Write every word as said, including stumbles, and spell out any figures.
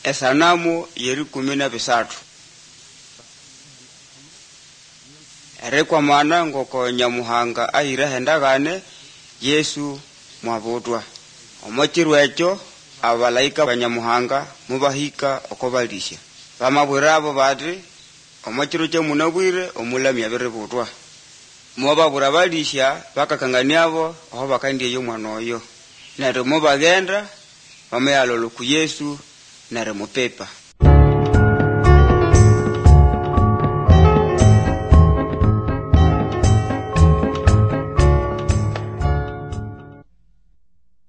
esanamu yeri kumi na bisatu. Ere kwa maana ngoko Nyamuhanga ahira hendagane Yesu mwabutwa. Omochiru echo abalaika ba Nyamuhanga mubahika okobalisha. Bamabwira abo bati omochiru kye munabwire omulami abiributwa. Mwababura balisha bakakangania abo aho bakandie yo mwana oyo. Nare mubagenda bameyalolo ku Yesu nare mupepa.